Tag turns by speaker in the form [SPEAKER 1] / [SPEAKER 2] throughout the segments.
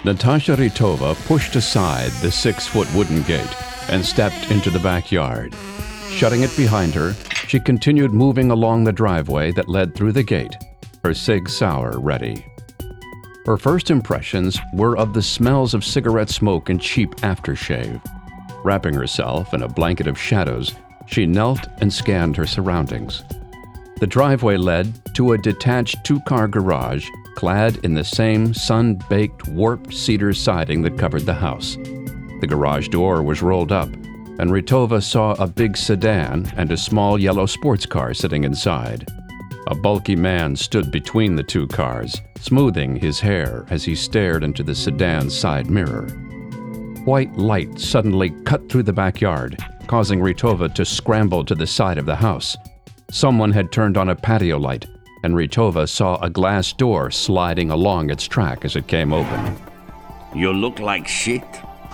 [SPEAKER 1] Natasha Rytova pushed aside the 6-foot wooden gate and stepped into the backyard. Shutting it behind her, she continued moving along the driveway that led through the gate, her Sig Sauer ready. Her first impressions were of the smells of cigarette smoke and cheap aftershave. Wrapping herself in a blanket of shadows, she knelt and scanned her surroundings. The driveway led to a detached 2-car garage clad in the same sun-baked, warped cedar siding that covered the house. The garage door was rolled up, and Rytova saw a big sedan and a small yellow sports car sitting inside. A bulky man stood between the 2 cars, smoothing his hair as he stared into the sedan's side mirror. White light suddenly cut through the backyard, causing Rytova to scramble to the side of the house. Someone had turned on a patio light, and Rytova saw a glass door sliding along its track as it came open.
[SPEAKER 2] You look like shit.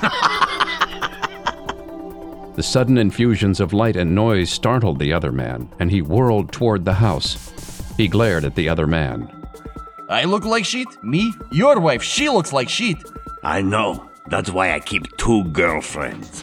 [SPEAKER 1] The sudden infusions of light and noise startled the other man, and he whirled toward the house. He glared at the other man.
[SPEAKER 3] I look like shit? Me? Your wife, she looks like shit.
[SPEAKER 2] I know. That's why I keep 2 girlfriends.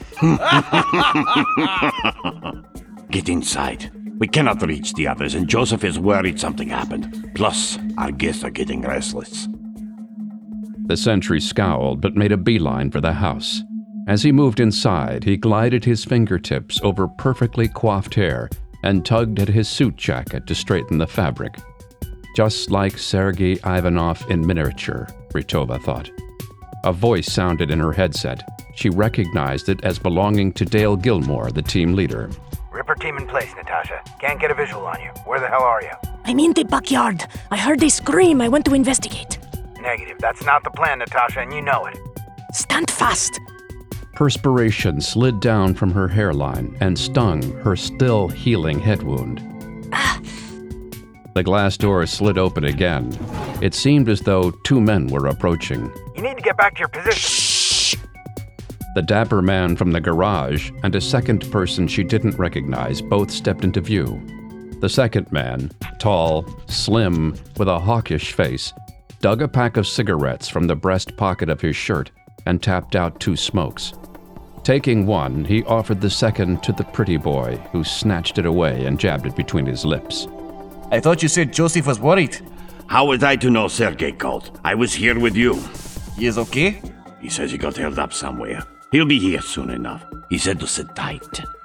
[SPEAKER 2] Get inside. We cannot reach the others, and Joseph is worried something happened. Plus, our guests are getting restless.
[SPEAKER 1] The sentry scowled but made a beeline for the house. As he moved inside, he glided his fingertips over perfectly coiffed hair and tugged at his suit jacket to straighten the fabric. Just like Sergei Ivanov in miniature, Rytova thought. A voice sounded in her headset. She recognized it as belonging to Dale Gilmore, the team leader.
[SPEAKER 4] Ripper team in place, Natasha. Can't get a visual on you. Where the hell are you?
[SPEAKER 5] I'm in the backyard. I heard they scream. I went to investigate.
[SPEAKER 4] Negative. That's not the plan, Natasha, and you know it.
[SPEAKER 5] Stand fast.
[SPEAKER 1] Perspiration slid down from her hairline and stung her still healing head wound. The glass door slid open again. It seemed as though 2 men were approaching.
[SPEAKER 4] You need to get back to your position.
[SPEAKER 5] Shh.
[SPEAKER 1] The dapper man from the garage and a second person she didn't recognize both stepped into view. The second man, tall, slim, with a hawkish face, dug a pack of cigarettes from the breast pocket of his shirt and tapped out 2 smokes. Taking one, he offered the second to the pretty boy, who snatched it away and jabbed it between his lips.
[SPEAKER 3] I thought you said Joseph was worried.
[SPEAKER 2] How was I to know Sergei called? I was here with you.
[SPEAKER 3] He is okay?
[SPEAKER 2] He says he got held up somewhere. He'll be here soon enough. He said to sit tight.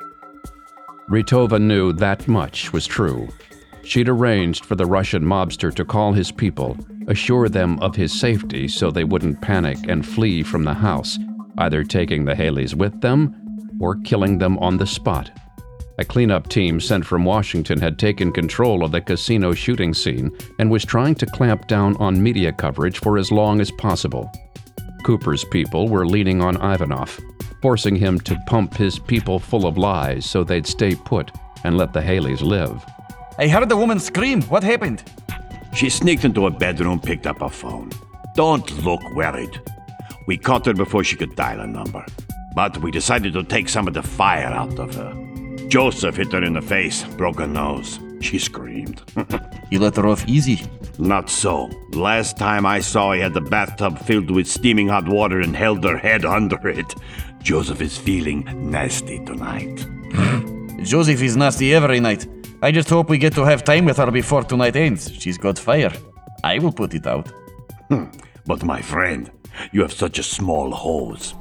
[SPEAKER 1] Rytova knew that much was true. She'd arranged for the Russian mobster to call his people, assure them of his safety so they wouldn't panic and flee from the house, either taking the Haleys with them or killing them on the spot. A cleanup team sent from Washington had taken control of the casino shooting scene and was trying to clamp down on media coverage for as long as possible. Cooper's people were leaning on Ivanov, forcing him to pump his people full of lies so they'd stay put and let the Haleys live.
[SPEAKER 3] I heard the woman scream. What happened?
[SPEAKER 2] She sneaked into a bedroom, picked up a phone. Don't look worried. We caught her before she could dial a number. But we decided to take some of the fire out of her. Joseph hit her in the face, broke her nose. She screamed.
[SPEAKER 3] You let her off easy.
[SPEAKER 2] Not so. Last time I saw, he had the bathtub filled with steaming hot water and held her head under it. Joseph is feeling nasty tonight.
[SPEAKER 3] Joseph is nasty every night. I just hope we get to have time with her before tonight ends. She's got fire. I will put it out.
[SPEAKER 2] But my friend, you have such a small hose.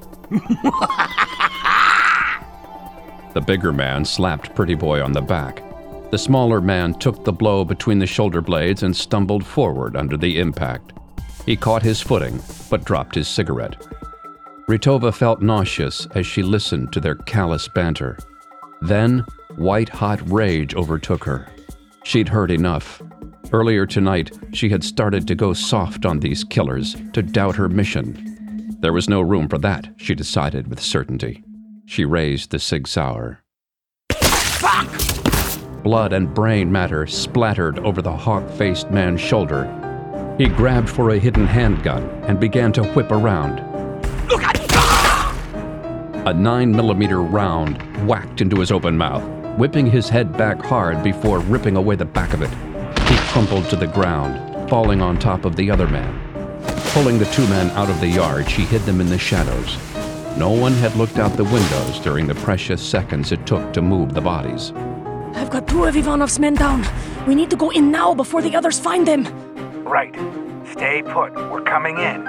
[SPEAKER 1] The bigger man slapped Pretty Boy on the back. The smaller man took the blow between the shoulder blades and stumbled forward under the impact. He caught his footing, but dropped his cigarette. Rytova felt nauseous as she listened to their callous banter. Then, white-hot rage overtook her. She'd heard enough. Earlier tonight, she had started to go soft on these killers, to doubt her mission. There was no room for that, she decided with certainty. She raised the Sig Sauer.
[SPEAKER 2] Fuck!
[SPEAKER 1] Blood and brain matter splattered over the hawk-faced man's shoulder. He grabbed for a hidden handgun and began to whip around.
[SPEAKER 2] Look at
[SPEAKER 1] A 9mm round whacked into his open mouth, whipping his head back hard before ripping away the back of it. He crumpled to the ground, falling on top of the other man. Pulling the two men out of the yard, she hid them in the shadows. No one had looked out the windows during the precious seconds it took to move the bodies.
[SPEAKER 5] I've got two of Ivanov's men down. We need to go in now before the others find them.
[SPEAKER 4] Right. Stay put. We're coming in.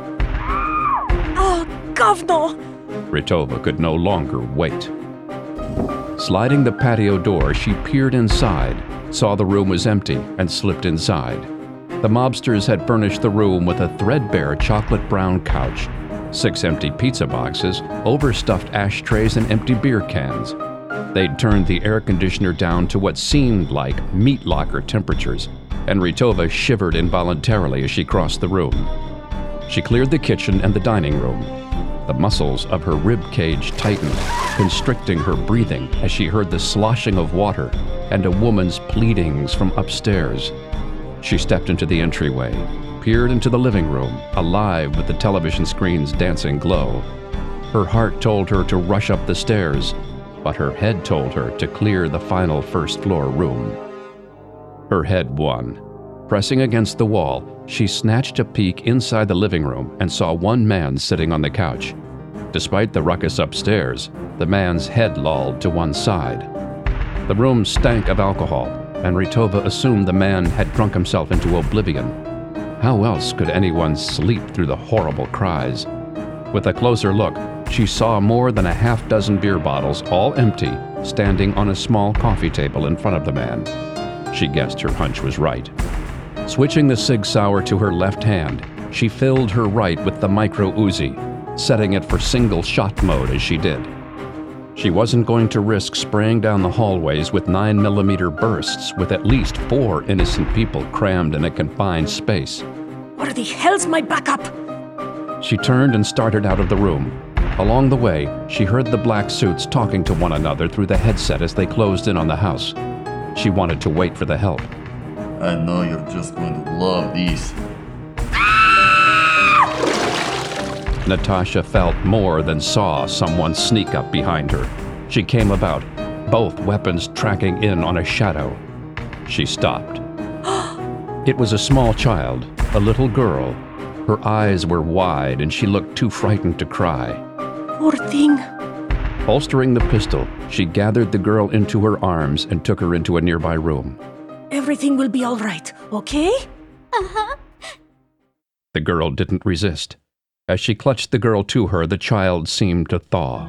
[SPEAKER 5] Oh, govno!
[SPEAKER 1] Ritova could no longer wait. Sliding the patio door, she peered inside, saw the room was empty, and slipped inside. The mobsters had furnished the room with a threadbare chocolate-brown couch, 6 empty pizza boxes, overstuffed ashtrays, and empty beer cans. They'd turned the air conditioner down to what seemed like meat locker temperatures, and Ritova shivered involuntarily as she crossed the room. She cleared the kitchen and the dining room. The muscles of her rib cage tightened, constricting her breathing as she heard the sloshing of water and a woman's pleadings from upstairs. She stepped into the entryway, peered into the living room, alive with the television screen's dancing glow. Her heart told her to rush up the stairs, but her head told her to clear the final first-floor room. Her head won. Pressing against the wall, she snatched a peek inside the living room and saw one man sitting on the couch. Despite the ruckus upstairs, the man's head lolled to one side. The room stank of alcohol, and Ritova assumed the man had drunk himself into oblivion. How else could anyone sleep through the horrible cries? With a closer look, she saw more than a half-dozen beer bottles, all empty, standing on a small coffee table in front of the man. She guessed her hunch was right. Switching the Sig Sauer to her left hand, she filled her right with the Micro Uzi, setting it for single-shot mode as she did. She wasn't going to risk spraying down the hallways with 9mm bursts with at least 4 innocent people crammed in a confined space.
[SPEAKER 5] What the hell's my backup?
[SPEAKER 1] She turned and started out of the room. Along the way, she heard the black suits talking to one another through the headset as they closed in on the house. She wanted to wait for the help.
[SPEAKER 3] I know you're just going to love these.
[SPEAKER 1] Natasha felt more than saw someone sneak up behind her. She came about, both weapons tracking in on a shadow. She stopped. It was a small child, a little girl. Her eyes were wide and she looked too frightened to cry.
[SPEAKER 5] Poor thing.
[SPEAKER 1] Holstering the pistol, she gathered the girl into her arms and took her into a nearby room.
[SPEAKER 5] Everything will be all right, okay?
[SPEAKER 6] Uh-huh.
[SPEAKER 1] The girl didn't resist. As she clutched the girl to her, the child seemed to thaw.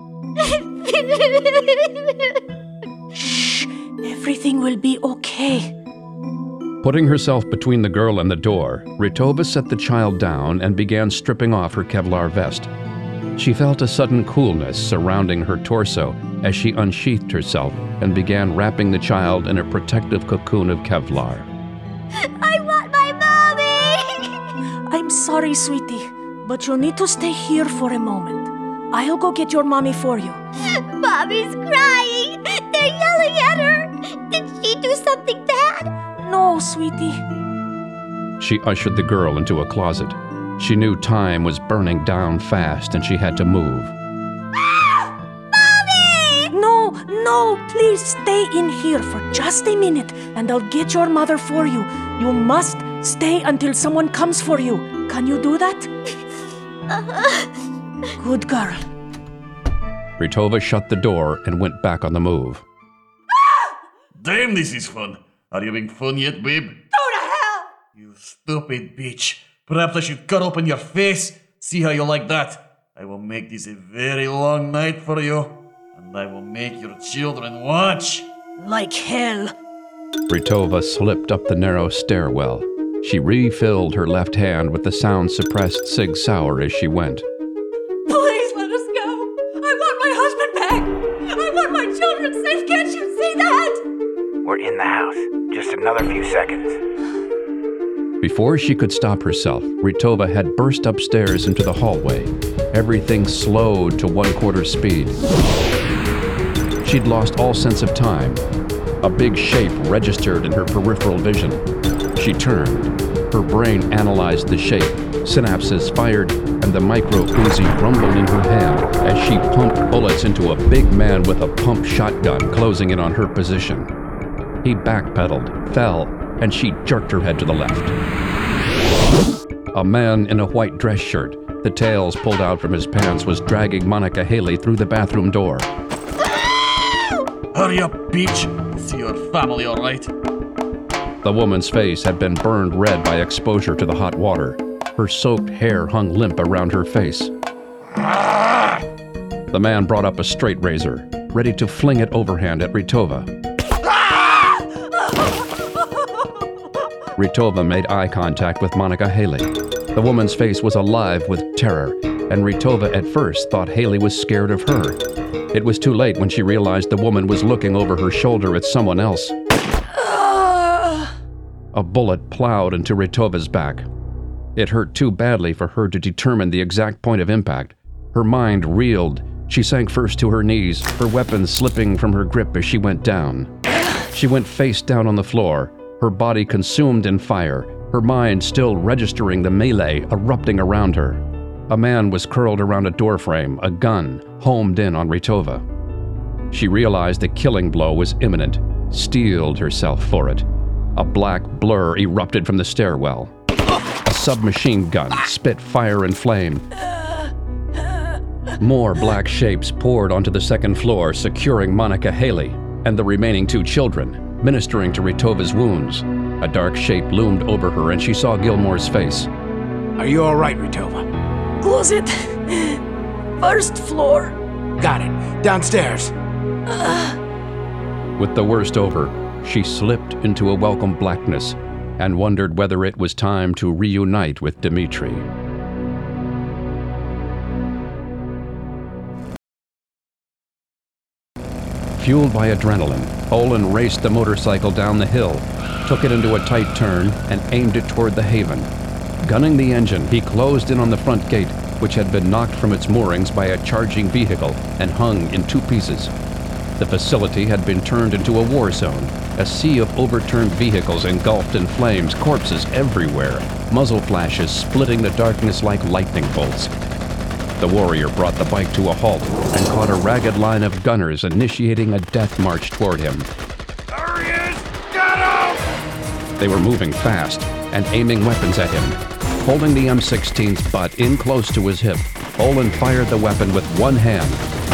[SPEAKER 5] Shh! Everything will be okay.
[SPEAKER 1] Putting herself between the girl and the door, Ritova set the child down and began stripping off her Kevlar vest. She felt a sudden coolness surrounding her torso as she unsheathed herself and began wrapping the child in a protective cocoon of Kevlar.
[SPEAKER 6] I want my mommy!
[SPEAKER 5] I'm sorry, sweetie, but you'll need to stay here for a moment. I'll go get your mommy for you.
[SPEAKER 6] Mommy's crying! They're yelling at her! Did she do something bad?
[SPEAKER 5] No, sweetie.
[SPEAKER 1] She ushered the girl into a closet. She knew time was burning down fast and she had to move.
[SPEAKER 6] Mommy!
[SPEAKER 5] No, please stay in here for just a minute and I'll get your mother for you. You must stay until someone comes for you. Can you do that? Good girl.
[SPEAKER 1] Ritova shut the door and went back on the move.
[SPEAKER 3] Damn, this is fun. Are you having fun yet, babe?
[SPEAKER 6] Go to hell!
[SPEAKER 3] You stupid bitch. Perhaps I should cut open your face. See how you like that. I will make this a very long night for you. And I will make your children watch.
[SPEAKER 5] Like hell.
[SPEAKER 1] Ritova slipped up the narrow stairwell. She refilled her left hand with the sound-suppressed Sig Sauer as she went.
[SPEAKER 6] Please let us go! I want my husband back! I want my children safe! Can't you see that?
[SPEAKER 4] We're in the house. Just another few seconds.
[SPEAKER 1] Before she could stop herself, Ritova had burst upstairs into the hallway. Everything slowed to 1/4 speed. She'd lost all sense of time. A big shape registered in her peripheral vision. She turned. Her brain analyzed the shape. Synapses fired, and the Micro Uzi rumbled in her hand as she pumped bullets into a big man with a pump shotgun closing in on her position. He backpedaled, fell, and she jerked her head to the left. A man in a white dress shirt, the tails pulled out from his pants, was dragging Monica Haley through the bathroom door.
[SPEAKER 3] Hurry up, bitch! See your family, all right?
[SPEAKER 1] The woman's face had been burned red by exposure to the hot water. Her soaked hair hung limp around her face. The man brought up a straight razor, ready to fling it overhand at Ritova. Ritova made eye contact with Monica Haley. The woman's face was alive with terror, and Ritova at first thought Haley was scared of her. It was too late when she realized the woman was looking over her shoulder at someone else. A bullet plowed into Ritova's back. It hurt too badly for her to determine the exact point of impact. Her mind reeled. She sank first to her knees, her weapon slipping from her grip as she went down. She went face down on the floor, her body consumed in fire, her mind still registering the melee erupting around her. A man was curled around a doorframe, a gun homed in on Ritova. She realized the killing blow was imminent, steeled herself for it. A black blur erupted from the stairwell. A submachine gun spit fire and flame. More black shapes poured onto the second floor, securing Monica Haley and the remaining 2 children, ministering to Ritova's wounds. A dark shape loomed over her and she saw Gilmore's face.
[SPEAKER 7] Are you all right, Ritova?
[SPEAKER 5] Closet. First floor.
[SPEAKER 7] Got it. Downstairs.
[SPEAKER 1] With the worst over, she slipped into a welcome blackness and wondered whether it was time to reunite with Dmitri. Fueled by adrenaline, Olin raced the motorcycle down the hill, took it into a tight turn, and aimed it toward the haven. Gunning the engine, he closed in on the front gate, which had been knocked from its moorings by a charging vehicle and hung in 2 pieces. The facility had been turned into a war zone, a sea of overturned vehicles engulfed in flames, corpses everywhere, muzzle flashes splitting the darkness like lightning bolts. The warrior brought the bike to a halt and caught a ragged line of gunners initiating a death march toward him.
[SPEAKER 2] There he is! Get him!
[SPEAKER 1] They were moving fast and aiming weapons at him. Holding the M16's butt in close to his hip, Olin fired the weapon with one hand.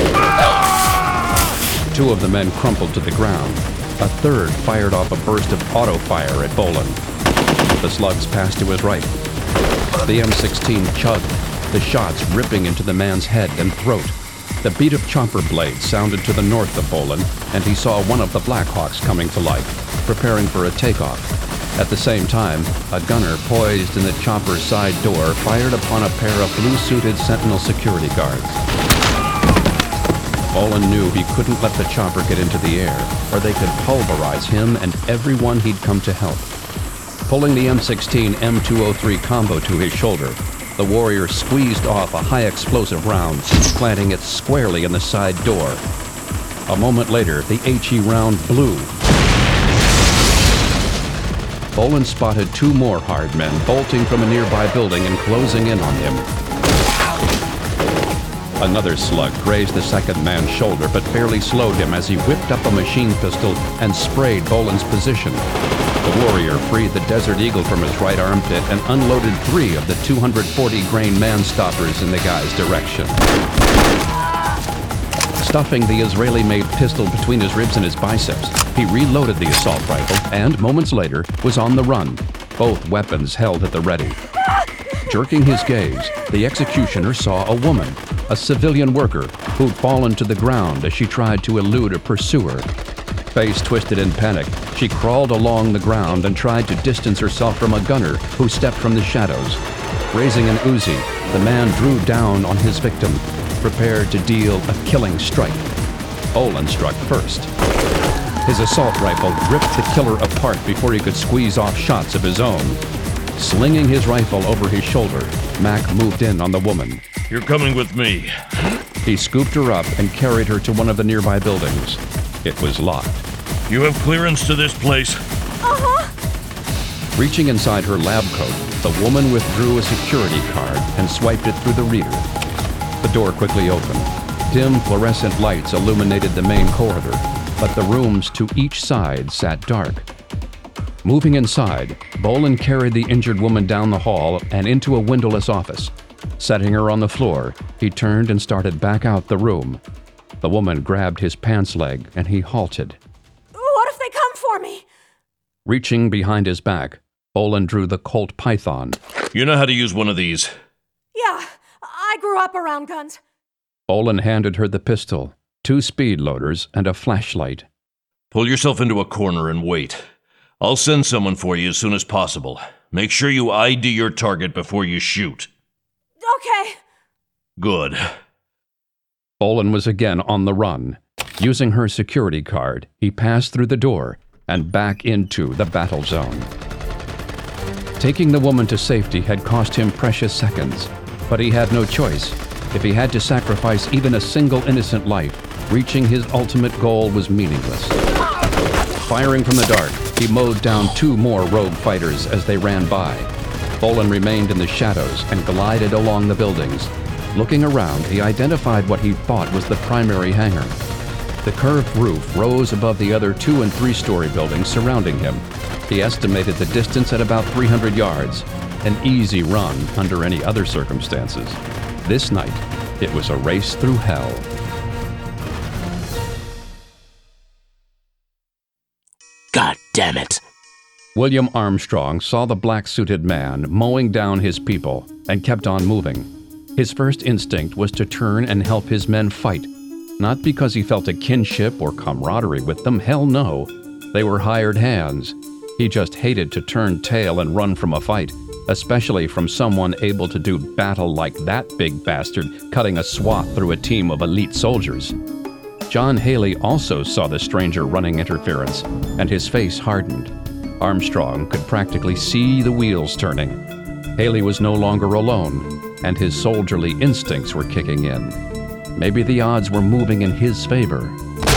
[SPEAKER 1] 2 of the men crumpled to the ground. A third fired off a burst of auto fire at Bolin. The slugs passed to his right. The M16 chugged, the shots ripping into the man's head and throat. The beat of chopper blades sounded to the north of Bolin, and he saw one of the Blackhawks coming to life, preparing for a takeoff. At the same time, a gunner poised in the chopper's side door fired upon a pair of blue-suited Sentinel security guards. Bolin knew he couldn't let the chopper get into the air, or they could pulverize him and everyone he'd come to help. Pulling the M16 M203 combo to his shoulder, the warrior squeezed off a high-explosive round, planting it squarely in the side door. A moment later, the HE round blew. Bolin spotted 2 more hard men bolting from a nearby building and closing in on him. Another slug grazed the second man's shoulder but barely slowed him as he whipped up a machine pistol and sprayed Bolin's position. The warrior freed the Desert Eagle from his right armpit and unloaded 3 of the 240-grain man-stoppers in the guy's direction. Stuffing the Israeli-made pistol between his ribs and his biceps, he reloaded the assault rifle and, moments later, was on the run, both weapons held at the ready. Jerking his gaze, the executioner saw a woman, a civilian worker, who'd fallen to the ground as she tried to elude a pursuer. Face twisted in panic, she crawled along the ground and tried to distance herself from a gunner who stepped from the shadows. Raising an Uzi, the man drew down on his victim, prepared to deal a killing strike. Olin struck first. His assault rifle ripped the killer apart before he could squeeze off shots of his own. Slinging his rifle over his shoulder, Mac moved in on the woman.
[SPEAKER 8] You're coming with me.
[SPEAKER 1] He scooped her up and carried her to one of the nearby buildings. It was locked.
[SPEAKER 8] You have clearance to this place?
[SPEAKER 1] Reaching inside her lab coat, the woman withdrew a security card and swiped it through the reader. The door quickly opened. Dim fluorescent lights illuminated the main corridor, but the rooms to each side sat dark. Moving inside, Boland carried the injured woman down the hall and into a windowless office. Setting her on the floor, he turned and started back out the room. The woman grabbed his pants leg and he halted.
[SPEAKER 6] What if they come for me?
[SPEAKER 1] Reaching behind his back, Boland drew the Colt Python.
[SPEAKER 8] You know how to use one of these.
[SPEAKER 6] Yeah, I grew up around guns.
[SPEAKER 1] Boland handed her the pistol, 2 speed loaders, and a flashlight.
[SPEAKER 8] Pull yourself into a corner and wait. I'll send someone for you as soon as possible. Make sure you ID your target before you shoot.
[SPEAKER 6] Okay.
[SPEAKER 8] Good.
[SPEAKER 1] Boland was again on the run. Using her security card, he passed through the door and back into the battle zone. Taking the woman to safety had cost him precious seconds, but he had no choice. If he had to sacrifice even a single innocent life, reaching his ultimate goal was meaningless. Firing from the dark, he mowed down 2 more rogue fighters as they ran by. Boland remained in the shadows and glided along the buildings. Looking around, he identified what he thought was the primary hangar. The curved roof rose above the other 2- and 3-story buildings surrounding him. He estimated the distance at about 300 yards, an easy run under any other circumstances. This night, it was a race through hell.
[SPEAKER 7] God damn it.
[SPEAKER 1] William Armstrong saw the black-suited man mowing down his people and kept on moving. His first instinct was to turn and help his men fight, not because he felt a kinship or camaraderie with them. Hell no. They were hired hands. He just hated to turn tail and run from a fight, especially from someone able to do battle like that big bastard cutting a swath through a team of elite soldiers. John Haley also saw the stranger running interference, and his face hardened. Armstrong could practically see the wheels turning. Haley was no longer alone, and his soldierly instincts were kicking in. Maybe the odds were moving in his favor.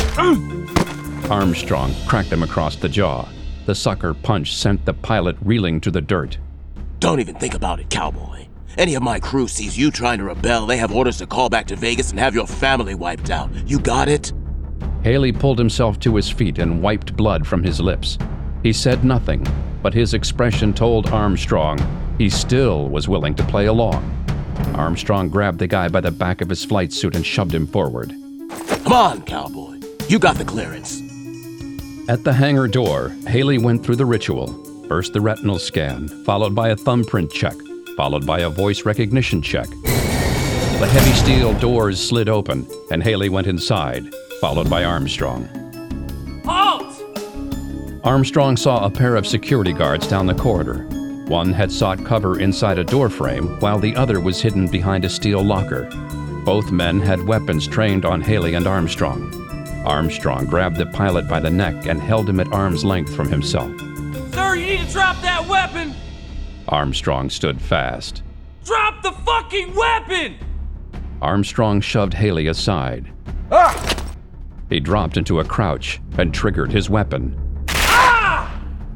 [SPEAKER 1] Armstrong cracked him across the jaw. The sucker punch sent the pilot reeling to the dirt.
[SPEAKER 7] Don't even think about it, cowboy. Any of my crew sees you trying to rebel, they have orders to call back to Vegas and have your family wiped out. You got it?
[SPEAKER 1] Haley pulled himself to his feet and wiped blood from his lips. He said nothing, but his expression told Armstrong he still was willing to play along. Armstrong grabbed the guy by the back of his flight suit and shoved him forward.
[SPEAKER 7] Come on, cowboy. You got the clearance.
[SPEAKER 1] At the hangar door, Haley went through the ritual. First the retinal scan, followed by a thumbprint check, followed by a voice recognition check. The heavy steel doors slid open, and Haley went inside, followed by Armstrong.
[SPEAKER 3] Halt!
[SPEAKER 1] Armstrong saw a pair of security guards down the corridor. One had sought cover inside a doorframe, while the other was hidden behind a steel locker. Both men had weapons trained on Haley and Armstrong. Armstrong grabbed the pilot by the neck and held him at arm's length from himself.
[SPEAKER 9] Sir, you need to drop that weapon!
[SPEAKER 1] Armstrong stood fast.
[SPEAKER 9] Drop the fucking weapon!
[SPEAKER 1] Armstrong shoved Haley aside.
[SPEAKER 9] Ah!
[SPEAKER 1] He dropped into a crouch and triggered his weapon.
[SPEAKER 9] Ah!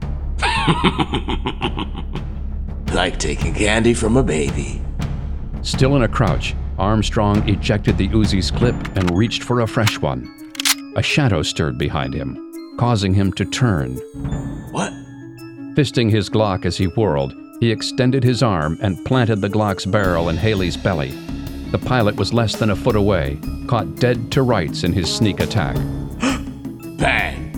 [SPEAKER 7] Like taking candy from a baby.
[SPEAKER 1] Still in a crouch, Armstrong ejected the Uzi's clip and reached for a fresh one. A shadow stirred behind him, causing him to turn.
[SPEAKER 7] What?
[SPEAKER 1] Fisting his Glock as he whirled, he extended his arm and planted the Glock's barrel in Haley's belly. The pilot was less than a foot away, caught dead to rights in his sneak attack.
[SPEAKER 7] Bang!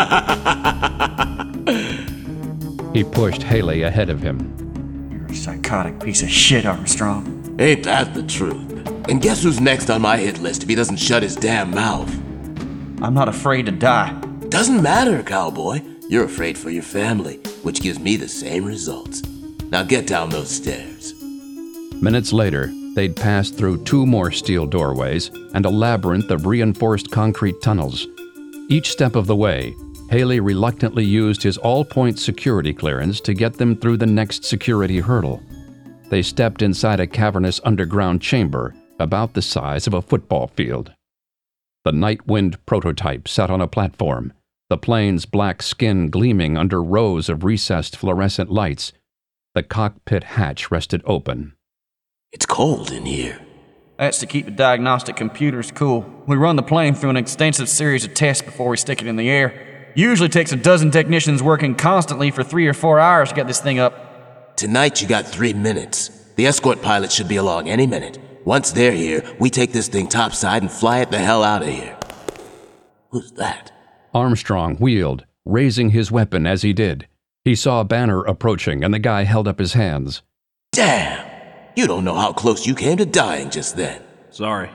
[SPEAKER 1] He pushed Haley ahead of him.
[SPEAKER 3] You're a psychotic piece of shit, Armstrong.
[SPEAKER 7] Ain't that the truth? And guess who's next on my hit list if he doesn't shut his damn mouth?
[SPEAKER 3] I'm not afraid to die.
[SPEAKER 7] Doesn't matter, cowboy. You're afraid for your family, which gives me the same results. Now get down those stairs.
[SPEAKER 1] Minutes later, they'd passed through 2 more steel doorways and a labyrinth of reinforced concrete tunnels. Each step of the way, Haley reluctantly used his all-point security clearance to get them through the next security hurdle. They stepped inside a cavernous underground chamber about the size of a football field. The Nightwind prototype sat on a platform, the plane's black skin gleaming under rows of recessed fluorescent lights. The cockpit hatch rested open.
[SPEAKER 7] It's cold in here.
[SPEAKER 3] That's to keep the diagnostic computers cool. We run the plane through an extensive series of tests before we stick it in the air. Usually takes a dozen technicians working constantly for 3 or 4 hours to get this thing up.
[SPEAKER 7] Tonight you got 3 minutes. The escort pilot should be along any minute. Once they're here, we take this thing topside and fly it the hell out of here. Who's that?
[SPEAKER 1] Armstrong wheeled, raising his weapon as he did. He saw Banner approaching, and the guy held up his hands.
[SPEAKER 7] Damn! You don't know how close you came to dying just then.
[SPEAKER 9] Sorry.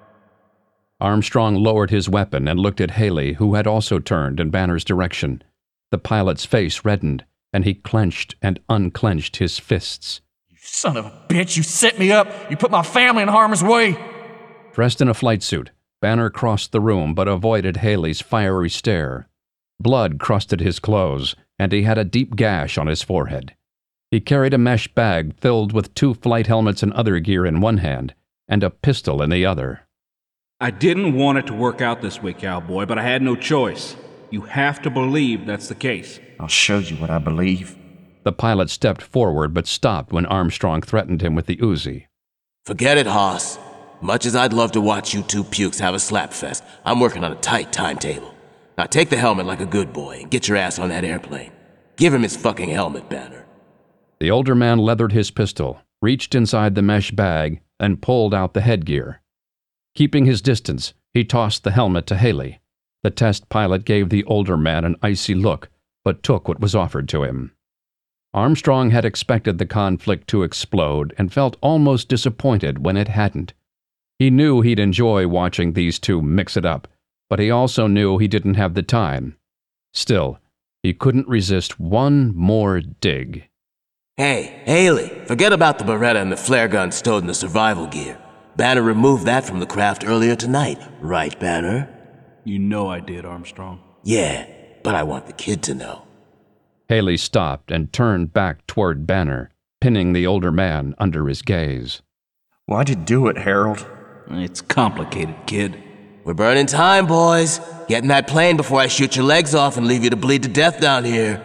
[SPEAKER 1] Armstrong lowered his weapon and looked at Haley, who had also turned in Banner's direction. The pilot's face reddened, and he clenched and unclenched his fists.
[SPEAKER 3] You son of a bitch, you set me up! You put my family in harm's way!
[SPEAKER 1] Dressed in a flight suit, Banner crossed the room but avoided Haley's fiery stare. Blood crusted his clothes, and he had a deep gash on his forehead. He carried a mesh bag filled with 2 flight helmets and other gear in one hand, and a pistol in the other.
[SPEAKER 10] I didn't want it to work out this way, cowboy, but I had no choice. You have to believe that's the case.
[SPEAKER 3] I'll show you what I believe.
[SPEAKER 1] The pilot stepped forward but stopped when Armstrong threatened him with the Uzi.
[SPEAKER 7] Forget it, Hoss. Much as I'd love to watch you two pukes have a slapfest, I'm working on a tight timetable. Now take the helmet like a good boy and get your ass on that airplane. Give him his fucking helmet, Banner.
[SPEAKER 1] The older man leathered his pistol, reached inside the mesh bag, and pulled out the headgear. Keeping his distance, he tossed the helmet to Haley. The test pilot gave the older man an icy look, but took what was offered to him. Armstrong had expected the conflict to explode and felt almost disappointed when it hadn't. He knew he'd enjoy watching these two mix it up, but he also knew he didn't have the time. Still, he couldn't resist one more dig.
[SPEAKER 7] Hey, Haley, forget about the Beretta and the flare gun stowed in the survival gear. Banner removed that from the craft earlier tonight, right, Banner?
[SPEAKER 10] You know I did, Armstrong.
[SPEAKER 7] Yeah, but I want the kid to know.
[SPEAKER 1] Haley stopped and turned back toward Banner, pinning the older man under his gaze.
[SPEAKER 3] Why'd you do it, Harold?
[SPEAKER 10] It's complicated, kid.
[SPEAKER 7] We're burning time, boys. Get in that plane before I shoot your legs off and leave you to bleed to death down here.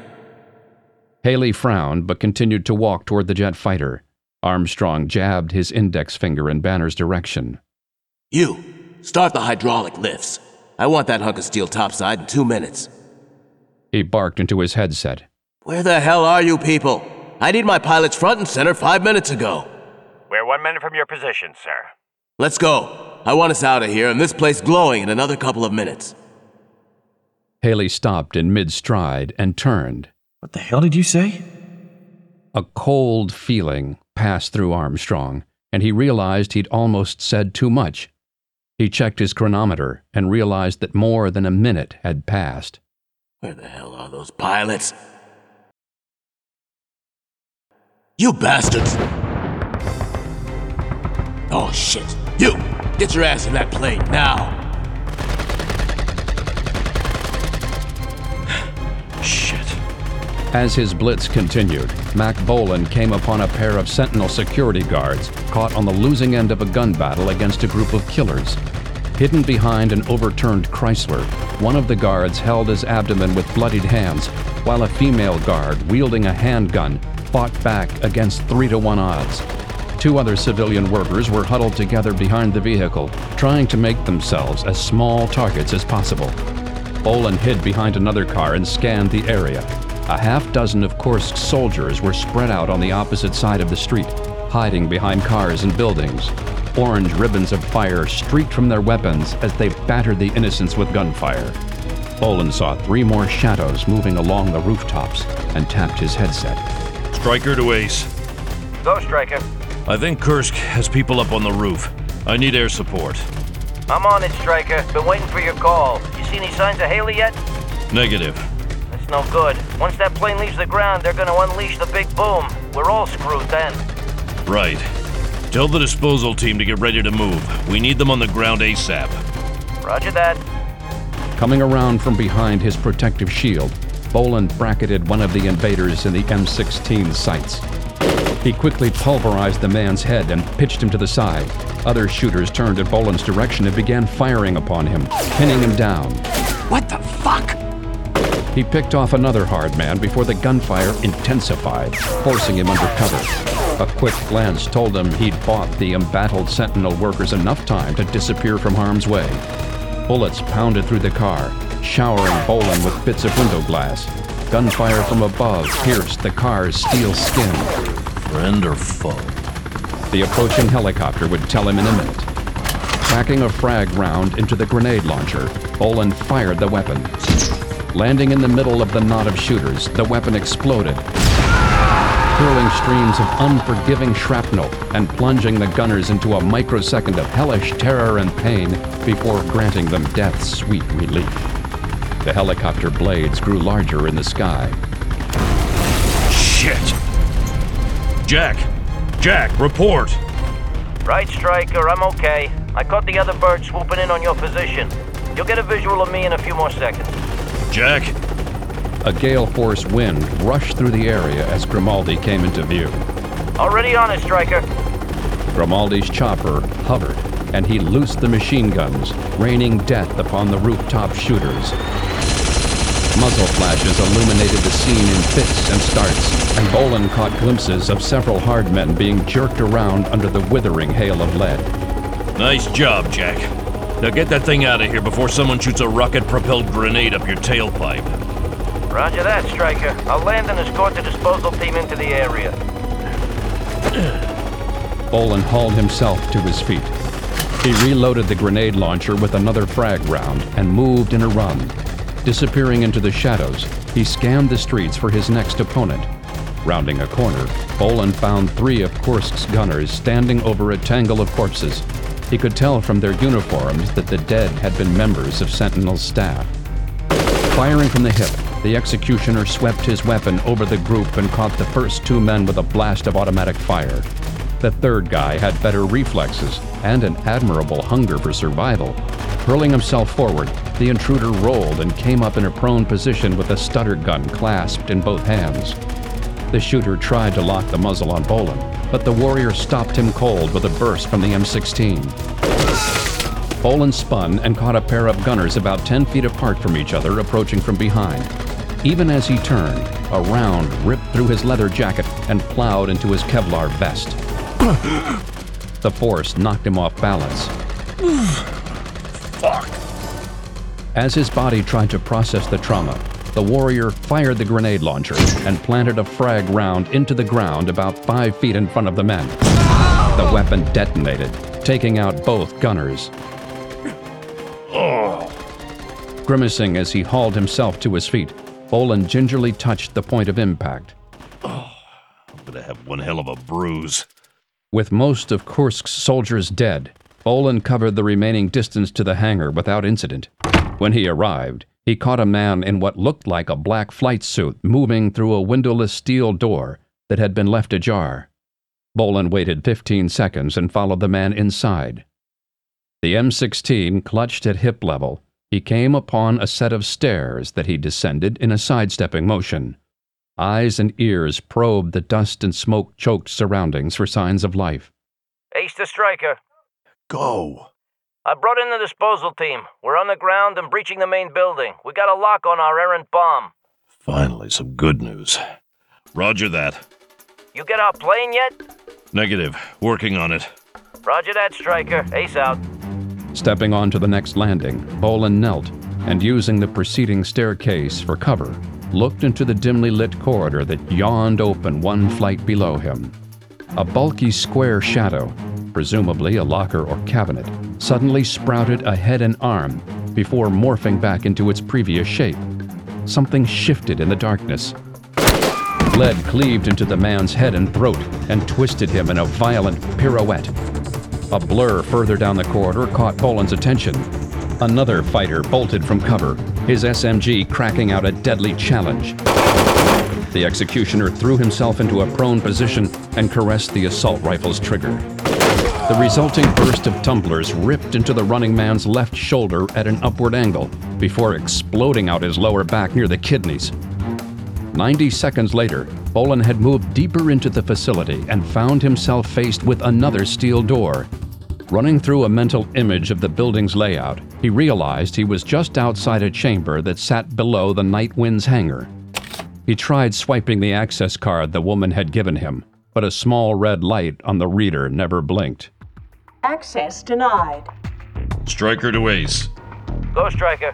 [SPEAKER 1] Haley frowned but continued to walk toward the jet fighter. Armstrong jabbed his index finger in Banner's direction.
[SPEAKER 7] You, start the hydraulic lifts. I want that hunk of steel topside in 2 minutes.
[SPEAKER 1] He barked into his headset.
[SPEAKER 7] Where the hell are you people? I need my pilots front and center 5 minutes ago.
[SPEAKER 4] We're 1 minute from your position, sir.
[SPEAKER 7] Let's go. I want us out of here and this place glowing in another couple of minutes.
[SPEAKER 1] Haley stopped in mid-stride and turned.
[SPEAKER 3] What the hell did you say?
[SPEAKER 1] A cold feeling passed through Armstrong, and he realized he'd almost said too much. He checked his chronometer and realized that more than a minute had passed.
[SPEAKER 7] Where the hell are those pilots? You bastards! Oh shit! You! Get your ass in that plane now!
[SPEAKER 3] Shit.
[SPEAKER 1] As his blitz continued, Mac Boland came upon a pair of Sentinel security guards caught on the losing end of a gun battle against a group of killers. Hidden behind an overturned Chrysler, one of the guards held his abdomen with bloodied hands, while a female guard wielding a handgun fought back against 3-to-1 odds. 2 other civilian workers were huddled together behind the vehicle, trying to make themselves as small targets as possible. Boland hid behind another car and scanned the area. A half-dozen of Kursk's soldiers were spread out on the opposite side of the street, hiding behind cars and buildings. Orange ribbons of fire streaked from their weapons as they battered the innocents with gunfire. Boland saw 3 more shadows moving along the rooftops and tapped his headset.
[SPEAKER 8] Stryker to Ace.
[SPEAKER 4] Go, Stryker.
[SPEAKER 8] I think Kursk has people up on the roof. I need air support.
[SPEAKER 4] I'm on it, Stryker. Been waiting for your call. You see any signs of Haley yet?
[SPEAKER 8] Negative.
[SPEAKER 4] That's no good. Once that plane leaves the ground, they're gonna unleash the big boom. We're all screwed then.
[SPEAKER 8] Right. Tell the disposal team to get ready to move. We need them on the ground ASAP.
[SPEAKER 4] Roger that.
[SPEAKER 1] Coming around from behind his protective shield, Boland bracketed one of the invaders in the M16's sights. He quickly pulverized the man's head and pitched him to the side. Other shooters turned in Boland's direction and began firing upon him, pinning him down.
[SPEAKER 7] What the fuck?
[SPEAKER 1] He picked off another hard man before the gunfire intensified, forcing him under cover. A quick glance told him he'd bought the embattled Sentinel workers enough time to disappear from harm's way. Bullets pounded through the car, showering Bolin with bits of window glass. Gunfire from above pierced the car's steel skin.
[SPEAKER 8] Friend or foe?
[SPEAKER 1] The approaching helicopter would tell him in a minute. Cracking a frag round into the grenade launcher, Bolin fired the weapon. Landing in the middle of the knot of shooters, the weapon exploded, hurling streams of unforgiving shrapnel and plunging the gunners into a microsecond of hellish terror and pain before granting them death's sweet relief. The helicopter blades grew larger in the sky.
[SPEAKER 8] Shit! Jack, report!
[SPEAKER 4] Right, Stryker, I'm okay. I caught the other bird swooping in on your position. You'll get a visual of me in a few more seconds.
[SPEAKER 8] Jack?
[SPEAKER 1] A gale-force wind rushed through the area as Grimaldi came into view.
[SPEAKER 4] Already on it, Stryker.
[SPEAKER 1] Grimaldi's chopper hovered, and he loosed the machine guns, raining death upon the rooftop shooters. Muzzle flashes illuminated the scene in fits and starts, and Bolin caught glimpses of several hard men being jerked around under the withering hail of lead.
[SPEAKER 8] Nice job, Jack. Now get that thing out of here before someone shoots a rocket-propelled grenade up your tailpipe.
[SPEAKER 4] Roger that, Stryker. I'll land and escort the disposal team into the area.
[SPEAKER 1] Bolin hauled himself to his feet. He reloaded the grenade launcher with another frag round and moved in a run. Disappearing into the shadows, he scanned the streets for his next opponent. Rounding a corner, Bolin found 3 of Kursk's gunners standing over a tangle of corpses. He could tell from their uniforms that the dead had been members of Sentinel's staff. Firing from the hip, the executioner swept his weapon over the group and caught the first 2 men with a blast of automatic fire. The third guy had better reflexes and an admirable hunger for survival. Hurling himself forward, the intruder rolled and came up in a prone position with a stutter gun clasped in both hands. The shooter tried to lock the muzzle on Bolin, but the warrior stopped him cold with a burst from the M16. Bolin spun and caught a pair of gunners about 10 feet apart from each other approaching from behind. Even as he turned, a round ripped through his leather jacket and plowed into his Kevlar vest. The force knocked him off balance.
[SPEAKER 8] Fuck.
[SPEAKER 1] As his body tried to process the trauma, the warrior fired the grenade launcher and planted a frag round into the ground about 5 feet in front of the men. The weapon detonated, taking out both gunners. Grimacing as he hauled himself to his feet, Bolin gingerly touched the point of impact.
[SPEAKER 8] I'm gonna have one hell of a bruise.
[SPEAKER 1] With most of Kursk's soldiers dead, Bolin covered the remaining distance to the hangar without incident. When he arrived, he caught a man in what looked like a black flight suit moving through a windowless steel door that had been left ajar. Bolin waited 15 seconds and followed the man inside. The M16 clutched at hip level. He came upon a set of stairs that he descended in a sidestepping motion. Eyes and ears probed the dust and smoke-choked surroundings for signs of life.
[SPEAKER 4] Ace to Stryker.
[SPEAKER 8] Go.
[SPEAKER 4] I brought in the disposal team. We're on the ground and breaching the main building. We got a lock on our errant bomb.
[SPEAKER 8] Finally, some good news. Roger that.
[SPEAKER 4] You get our plane yet?
[SPEAKER 8] Negative. Working on it.
[SPEAKER 4] Roger that, Stryker. Ace out.
[SPEAKER 1] Stepping onto the next landing, Bolin knelt and, using the preceding staircase for cover, looked into the dimly lit corridor that yawned open 1 flight below him. A bulky square shadow, presumably a locker or cabinet, suddenly sprouted a head and arm before morphing back into its previous shape. Something shifted in the darkness. Lead cleaved into the man's head and throat and twisted him in a violent pirouette. A blur further down the corridor caught Bolin's attention. Another fighter bolted from cover, his SMG cracking out a deadly challenge. The executioner threw himself into a prone position and caressed the assault rifle's trigger. The resulting burst of tumblers ripped into the running man's left shoulder at an upward angle before exploding out his lower back near the kidneys. 90 seconds later, Bolin had moved deeper into the facility and found himself faced with another steel door. Running through a mental image of the building's layout, he realized he was just outside a chamber that sat below the Night Wind's hangar. He tried swiping the access card the woman had given him, but a small red light on the reader never blinked.
[SPEAKER 5] Access denied.
[SPEAKER 8] Stryker to Ace.
[SPEAKER 4] Go, Stryker.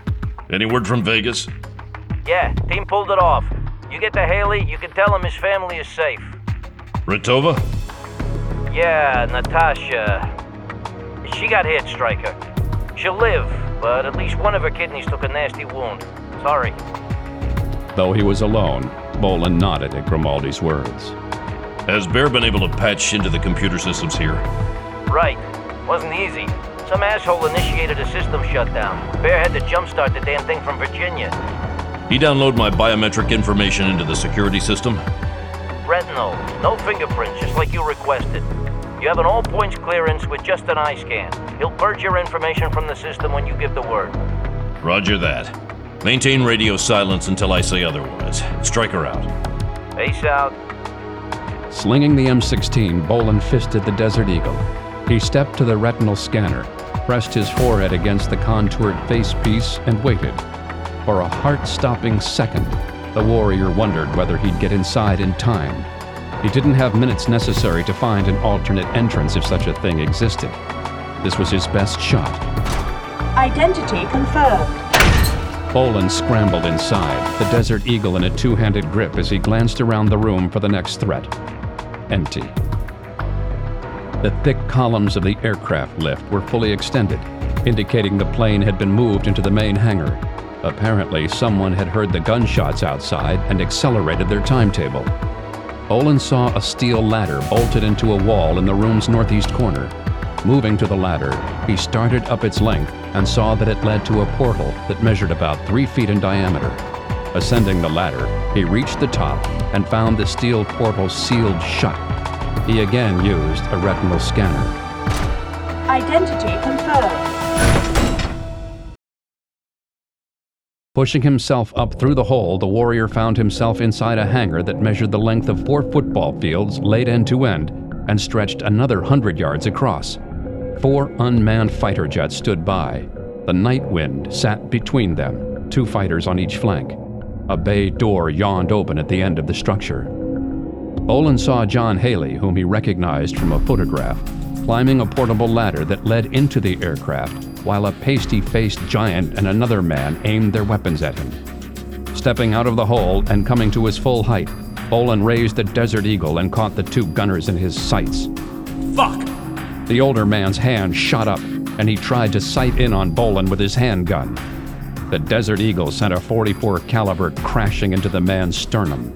[SPEAKER 8] Any word from Vegas?
[SPEAKER 4] Yeah, team pulled it off. You get to Haley, you can tell him his family is safe.
[SPEAKER 8] Ritova?
[SPEAKER 4] Yeah, Natasha. She got hit, Stryker. She'll live, but at least one of her kidneys took a nasty wound. Sorry.
[SPEAKER 1] Though he was alone, Bolin nodded at Grimaldi's words.
[SPEAKER 8] Has Bear been able to patch into the computer systems here?
[SPEAKER 4] Right. Wasn't easy. Some asshole initiated a system shutdown. Bear had to jumpstart the damn thing from Virginia.
[SPEAKER 8] He download my biometric information into the security system?
[SPEAKER 4] Retinal. No fingerprints, just like you requested. You have an all-points clearance with just an eye scan. He'll purge your information from the system when you give the word.
[SPEAKER 8] Roger that. Maintain radio silence until I say otherwise. Stryker out.
[SPEAKER 4] Ace out.
[SPEAKER 1] Slinging the M16, Bolin fisted the Desert Eagle. He stepped to the retinal scanner, pressed his forehead against the contoured facepiece, and waited. For a heart-stopping second, the warrior wondered whether he'd get inside in time. He didn't have minutes necessary to find an alternate entrance if such a thing existed. This was his best shot.
[SPEAKER 5] Identity confirmed.
[SPEAKER 1] Bolin scrambled inside, the Desert Eagle in a two-handed grip as he glanced around the room for the next threat. Empty. The thick columns of the aircraft lift were fully extended, indicating the plane had been moved into the main hangar. Apparently, someone had heard the gunshots outside and accelerated their timetable. Bolin saw a steel ladder bolted into a wall in the room's northeast corner. Moving to the ladder, he started up its length and saw that it led to a portal that measured about 3 feet in diameter. Ascending the ladder, he reached the top and found the steel portal sealed shut. He again used a retinal scanner.
[SPEAKER 5] Identity confirmed.
[SPEAKER 1] Pushing himself up through the hole, the warrior found himself inside a hangar that measured the length of 4 football fields laid end to end and stretched another 100 yards across. 4 unmanned fighter jets stood by. The Night Wind sat between them, 2 fighters on each flank. A bay door yawned open at the end of the structure. Bolin saw John Haley, whom he recognized from a photograph, climbing a portable ladder that led into the aircraft, while a pasty-faced giant and another man aimed their weapons at him. Stepping out of the hole and coming to his full height, Bolin raised the Desert Eagle and caught the 2 gunners in his sights.
[SPEAKER 9] Fuck!
[SPEAKER 1] The older man's hand shot up, and he tried to sight in on Bolin with his handgun. The Desert Eagle sent a .44 caliber crashing into the man's sternum.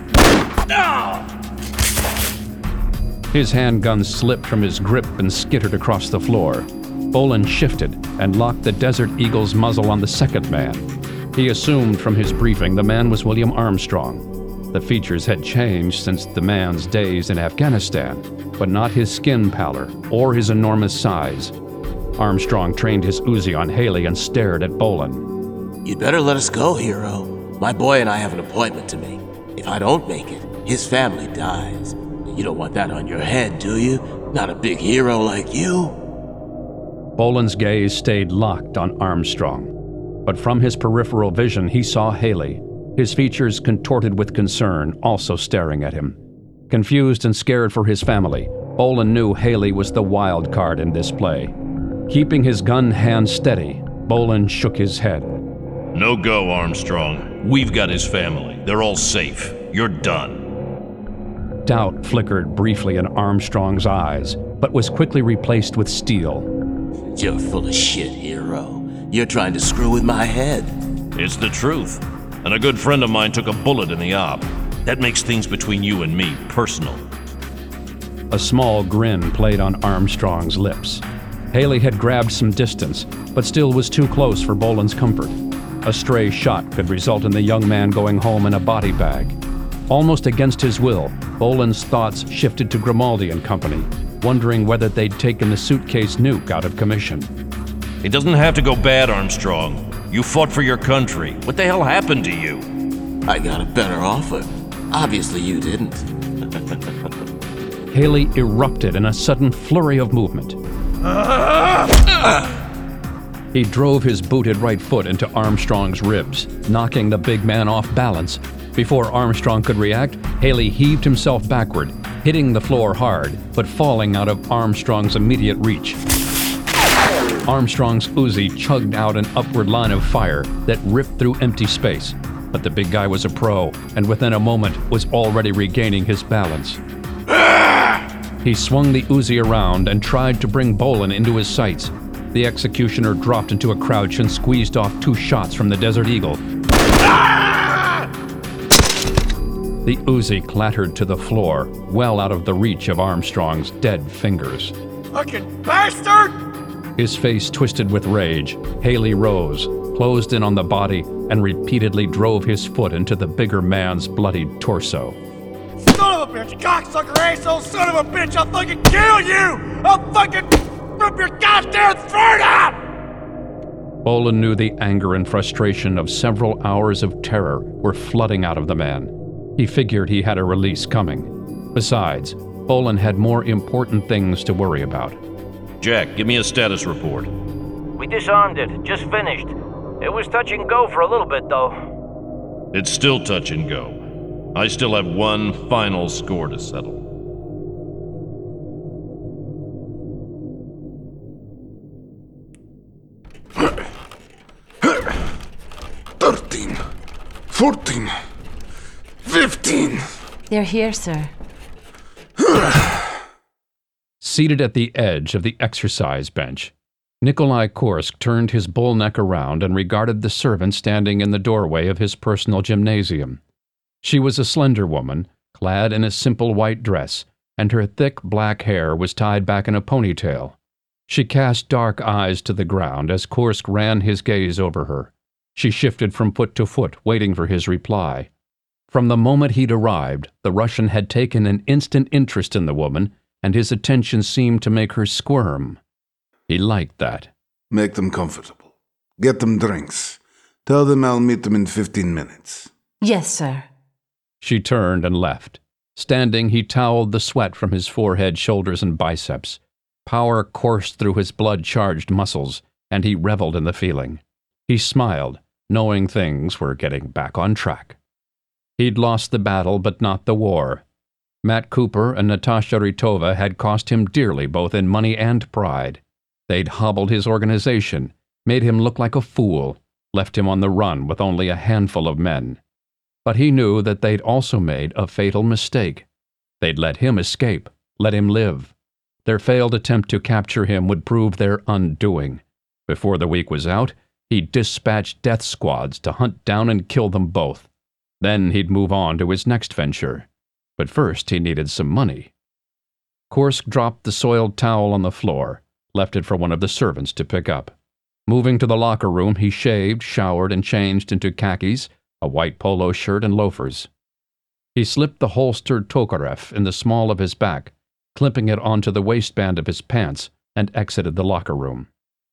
[SPEAKER 1] His handgun slipped from his grip and skittered across the floor. Bolin shifted and locked the Desert Eagle's muzzle on the second man. He assumed from his briefing the man was William Armstrong. The features had changed since the man's days in Afghanistan, but not his skin pallor or his enormous size. Armstrong trained his Uzi on Haley and stared at Bolin.
[SPEAKER 7] You'd better let us go, hero. My boy and I have an appointment to make. If I don't make it, his family dies. You don't want that on your head, do you? Not a big hero like you.
[SPEAKER 1] Bolin's gaze stayed locked on Armstrong, but from his peripheral vision he saw Haley, his features contorted with concern, also staring at him. Confused and scared for his family, Bolin knew Haley was the wild card in this play. Keeping his gun hand steady, Bolin shook his head.
[SPEAKER 8] No go, Armstrong. We've got his family. They're all safe. You're done.
[SPEAKER 1] Doubt flickered briefly in Armstrong's eyes, but was quickly replaced with steel.
[SPEAKER 7] You're full of shit, hero. You're trying to screw with my head.
[SPEAKER 8] It's the truth. And a good friend of mine took a bullet in the op. That makes things between you and me personal.
[SPEAKER 1] A small grin played on Armstrong's lips. Haley had grabbed some distance, but still was too close for Bolin's comfort. A stray shot could result in the young man going home in a body bag. Almost against his will, Bolin's thoughts shifted to Grimaldi and company, wondering whether they'd taken the suitcase nuke out of commission.
[SPEAKER 8] It doesn't have to go bad, Armstrong. You fought for your country. What the hell happened to you?
[SPEAKER 7] I got a better offer. Obviously you didn't.
[SPEAKER 1] Haley erupted in a sudden flurry of movement. He drove his booted right foot into Armstrong's ribs, knocking the big man off balance. Before Armstrong could react, Haley heaved himself backward, hitting the floor hard, but falling out of Armstrong's immediate reach. Armstrong's Uzi chugged out an upward line of fire that ripped through empty space, but the big guy was a pro, and within a moment was already regaining his balance. He swung the Uzi around and tried to bring Bolin into his sights. The executioner dropped into a crouch and squeezed off 2 shots from the Desert Eagle. The Uzi clattered to the floor, well out of the reach of Armstrong's dead fingers.
[SPEAKER 9] Fucking bastard!
[SPEAKER 1] His face twisted with rage, Haley rose, closed in on the body, and repeatedly drove his foot into the bigger man's bloodied torso.
[SPEAKER 9] Son of a bitch! Cocksucker asshole! Son of a bitch! I'll fucking kill you! I'll fucking rip your goddamn throat out!
[SPEAKER 1] Bolin knew the anger and frustration of several hours of terror were flooding out of the man. He figured he had a release coming. Besides, Bolin had more important things to worry about.
[SPEAKER 8] Jack, give me a status report.
[SPEAKER 4] We disarmed it. Just finished. It was touch and go for a little bit, though.
[SPEAKER 8] It's still touch and go. I still have one final score to settle.
[SPEAKER 11] $13, $14, $15.
[SPEAKER 6] They're here, sir.
[SPEAKER 1] Seated at the edge of the exercise bench, Nikolai Kursk turned his bull neck around and regarded the servant standing in the doorway of his personal gymnasium. She was a slender woman, clad in a simple white dress, and her thick black hair was tied back in a ponytail. She cast dark eyes to the ground as Kursk ran his gaze over her. She shifted from foot to foot, waiting for his reply. From the moment he'd arrived, the Russian had taken an instant interest in the woman, and his attention seemed to make her squirm. He liked that.
[SPEAKER 11] Make them comfortable. Get them drinks. Tell them I'll meet them in 15 minutes.
[SPEAKER 6] Yes, sir.
[SPEAKER 1] She turned and left. Standing, he toweled the sweat from his forehead, shoulders, and biceps. Power coursed through his blood-charged muscles, and he reveled in the feeling. He smiled, knowing things were getting back on track. He'd lost the battle, but not the war. Matt Cooper and Natasha Ritova had cost him dearly both in money and pride. They'd hobbled his organization, made him look like a fool, left him on the run with only a handful of men. But he knew that they'd also made a fatal mistake. They'd let him escape, let him live. Their failed attempt to capture him would prove their undoing. Before the week was out, he'd dispatch death squads to hunt down and kill them both. Then he'd move on to his next venture. But first he needed some money. Kursk dropped the soiled towel on the floor, left it for one of the servants to pick up. Moving to the locker room, he shaved, showered, and changed into khakis, a white polo shirt, and loafers. He slipped the holstered Tokarev in the small of his back, clipping it onto the waistband of his pants, and exited the locker room.